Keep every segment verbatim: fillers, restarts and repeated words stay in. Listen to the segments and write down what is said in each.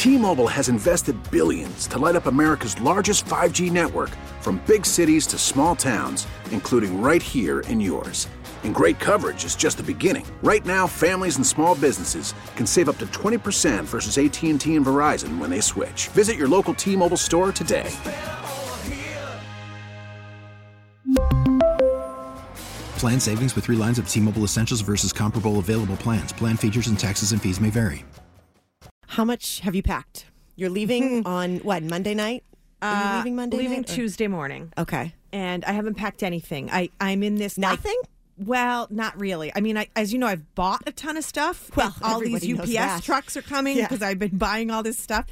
T-Mobile has invested billions to light up America's largest five G network, from big cities to small towns, including right here in yours. And great coverage is just the beginning. Right now, families and small businesses can save up to twenty percent versus A T and T and Verizon when they switch. Visit your local T-Mobile store today. Plan savings with three lines of T-Mobile Essentials versus comparable available plans. Plan features and taxes and fees may vary. How much have you packed? You're leaving on, what, Monday night? Are you Uh, leaving Monday leaving night? or- Tuesday morning. Okay. And I haven't packed anything. I, I'm in this... like- Nothing? well, not really. I mean, I, as you know, I've bought a ton of stuff. Well, all these everybody U knows P S that. trucks are coming Yeah. because I've been buying all this stuff.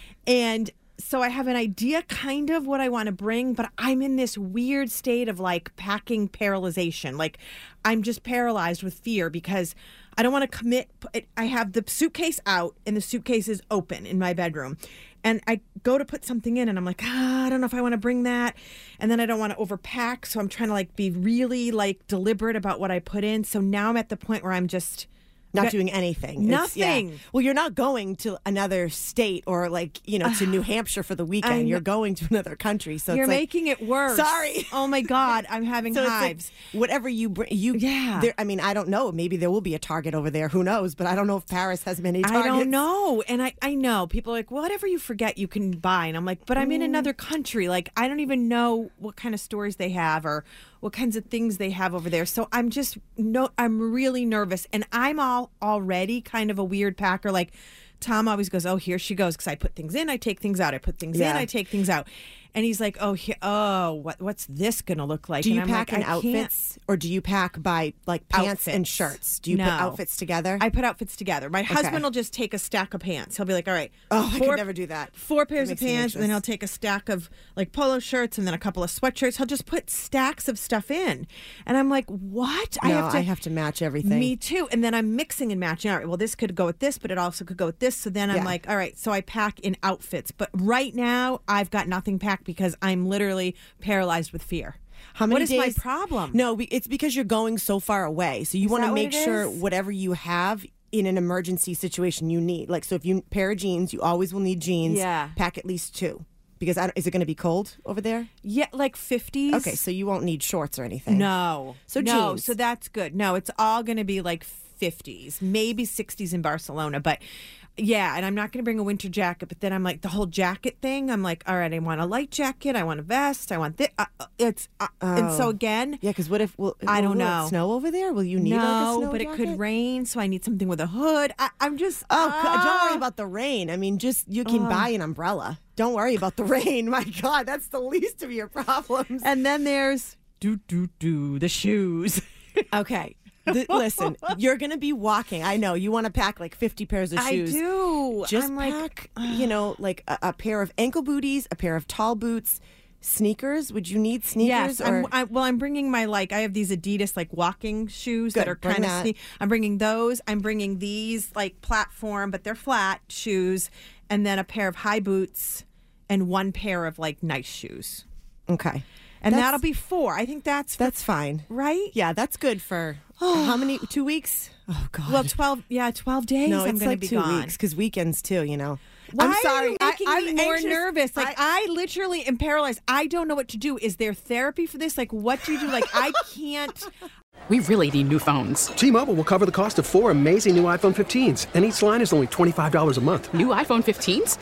And so I have an idea kind of what I want to bring, but I'm in this weird state of like packing paralyzation. Like I'm just paralyzed with fear because I don't want to commit. I have the suitcase out and the suitcase is open in my bedroom. And I go to put something in and I'm like, ah, I don't know if I want to bring that. And then I don't want to overpack. So I'm trying to like be really like deliberate about what I put in. So now I'm at the point where I'm just Not But- doing anything. It's- yeah. Nothing. Well, you're not going to another state or like, you know, to New Hampshire for the weekend. I'm- You're going to another country. So You're it's like, making it worse. Sorry. Oh my God, I'm having so hives. it's like whatever you bring, you, Yeah. there, I mean, I don't know. Maybe there will be a Target over there. Who knows? But I don't know if Paris has many Targets. I don't know. And I, I know people are like, whatever you forget, you can buy. And I'm like, but I'm Mm. in another country. Like, I don't even know what kind of stores they have or what kinds of things they have over there. So I'm just, no, I'm really nervous. And I'm all already kind of a weird packer. Like, Tom always goes, oh, here she goes. Because I put things in, I take things out. I put things Yeah. in, I take things out. And he's like, oh, he, oh, what, what's this going to look like? Do you and I'm pack like, in I can't- outfits or do you pack by like pants and Outfits. shirts? Do you No. put outfits together? I put outfits together. My husband will just take a stack of pants. He'll be like, all right. Oh, I could four- never do that. Four pairs It of makes me pants, and then anxious. he'll take a stack of like polo shirts and then a couple of sweatshirts. He'll just put stacks of stuff in. And I'm like, what? no, I have to I have to match everything. Me too. And then I'm mixing and matching. All right, well, this could go with this, but it also could go with this. So then I'm Yeah. like, all right, so I pack in outfits. But right now, I've got nothing packed because I'm literally paralyzed with fear. How many What is days? my problem? No, we- it's because you're going so far away. So you want that to what make it sure is? whatever you have in an emergency situation you need. Like, so if you pair of jeans, you always will need jeans. Yeah. Pack at least two. Because I don't, is it going to be cold over there? Yeah, like fifties. Okay, so you won't need shorts or anything. No. So no, jeans. so that's good. No, it's all going to be like fifties, maybe sixties in Barcelona, but yeah, and I'm not going to bring a winter jacket, but then I'm like the whole jacket thing, I'm like, all right, I want a light jacket, I want a vest, I want this. Uh, uh, it's uh, and so Oh. again, Yeah, because what if will, I don't will it know. snow over there? Will you need no, like a snow but it jacket? could rain, so I need something with a hood. I, I'm just Oh, God, don't worry ah. about the rain. I mean, just you can buy an umbrella. Don't worry about the rain. My God, that's the least of your problems. And then there's do do do the shoes. Okay. Th- listen, you're going to be walking. I know you want to pack like fifty pairs of I shoes. do. Just I'm like, pack, you know, like a, a pair of ankle booties, a pair of tall boots, sneakers. Would you need sneakers? Yes, I'm, or- I, well, I'm bringing my like I have these Adidas like walking shoes that Good, are bring kind of. that. Sne- I'm bringing those. I'm bringing these like platform, but they're flat shoes, and then a pair of high boots, and one pair of like nice shoes, okay. and That's- that'll be four. I think that's for- That's fine. right. Yeah, that's good for how many? Two weeks? Oh, God. Well, twelve. Yeah, twelve days. no, I'm it's going like to be two gone. weeks because weekends too, you know. Why I'm sorry. are you making I, me I'm more anxious. nervous? Like I- I, literally am paralyzed. I don't know what to do. Is there therapy for this? Like, what do you do? Like, I can't. We really need new phones. T-Mobile will cover the cost of four amazing new iPhone fifteens, and each line is only twenty-five dollars a month. New iPhone fifteens?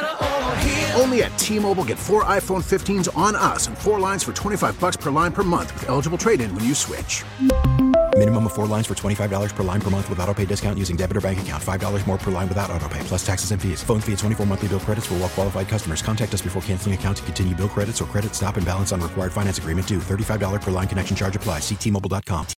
Only at T-Mobile, get four iPhone fifteens on us and four lines for twenty-five bucks per line per month with eligible trade-in when you switch. Minimum of four lines for twenty-five dollars per line per month with autopay discount using debit or bank account. five dollars more per line without autopay, plus taxes and fees. Phone fee at twenty-four monthly bill credits for well-qualified customers. Contact us before canceling account to continue bill credits or credit stop and balance on required finance agreement due. thirty-five dollars per line connection charge applies. See T Mobile dot com.